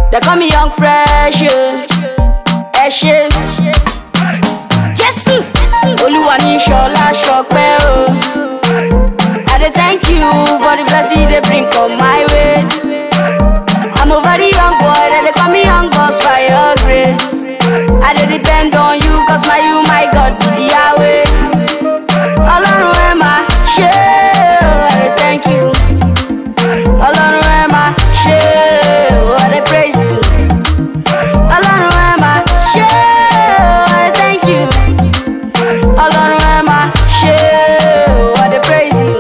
They call me young fresh, Eshe. Jesu, Oluwa ni Shola Shokpe o. I dey thank you for the blessing they bring on my way. I'm a very young boy, they call me young boss by your grace. I dey depend on you, cause now you my God be the Yahweh. Ọlọ́run ẹ máa ṣe o, I dey thank you. Ọlọ́run ẹ máa ṣe o, I dey praise you. Ọlọ́run ẹ máa ṣe o, I dey thank you. Ọlọ́run ẹ máa ṣe o, I dey praise you.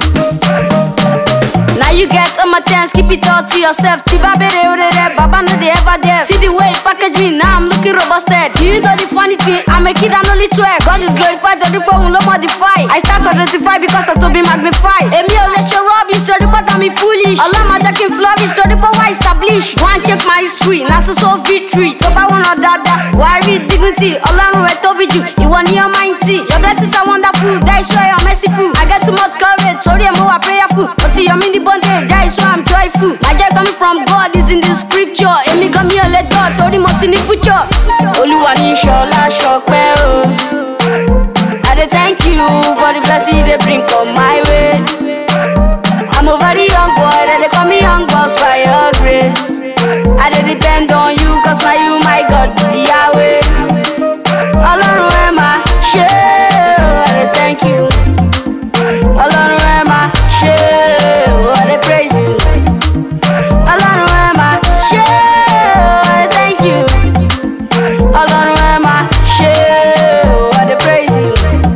Now you get on my chance, keep it all to yourself. Tiba bere ore re, Baba no dey ever there. See the way you package me, now I'm looking robusted. Do you know the funny thing? I'm a kid and only 12. God is glorified, the people will not modify. I start to identify because of to be magnified. Emi o le show rubbish, so the part I'm foolish. Allah my jacking flourish, so the power establish. Go and check my history, now so victory. So I want dada, why read dignity? Allah no to be you, you want your mighty. Your blessings are wonderful, that is why you're merciful. I get too much courage, sorry I'm more prayerful. But you're in the bondage, that is why I'm joyful. My joy coming from God is in the scripture. Emi come here, let God, Tori Moti ni future. Oluwa ni Shola Shokpe o. I dey thank you for the blessing they bring on my way. I'm a very young boy, they call me young boss by your grace. I dey depend on you, cause now you my God be the Yahweh. Ọlọ́run ẹ máa ṣe o, I dey thank you. Ọlọ́run ẹ máa ṣe o, I dey praise you. Ọlọ́run ẹ máa ṣe o, I dey thank you. Ọlọ́run ẹ máa ṣe o, I dey praise you.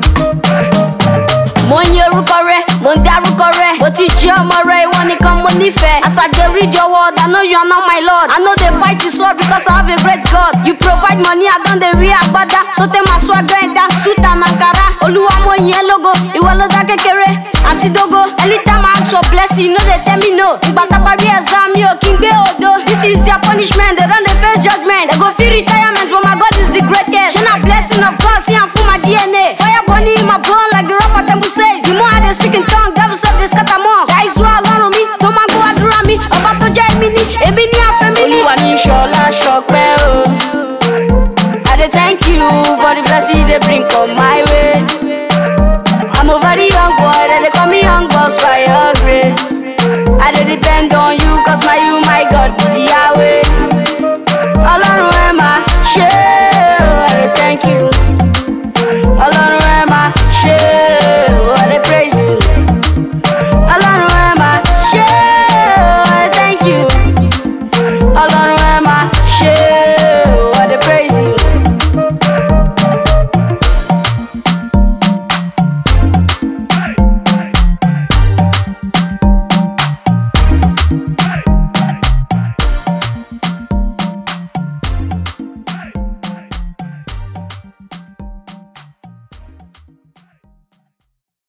Mo ń yẹ orúkọ rẹ, mo ń dárúkọ rẹ. Mo ti jẹ́ ọmọ rẹ, ìwọ nìkan mo nífẹ̀ẹ́. As I dey read your word, I know you are not my Lord. I know they fight this war because I have a great God. You provide money, I don dey wear agbada. So tey ma sọ ẹgbẹ́ ẹ̀dá, suit and ankara. Olúwa mo yẹn lógo, ìwọ ló dá kékeré. Àti dógó, anytime I ask for blessing, you no dey tell me no. Ìgbà tá a parí exam mi ò kí n gbé òdo. This is their punishment, they don dey face judgment. They go feel retirement, but my God is the greatest. Ṣé na blessing of God, see am full my DNA. Fire burning in my bone like the rapper Temple says. The more I dey speak in tongues, devil self dey scatter more. That is why Ọlọ́run mi, tó máa gbọ́ àdúrà mi. Ọba tó jẹ́ èmi ní àfẹ́ mi ní. Olúwa ni Shola Shokpe o. I dey thank you for the blessing they bring on my way.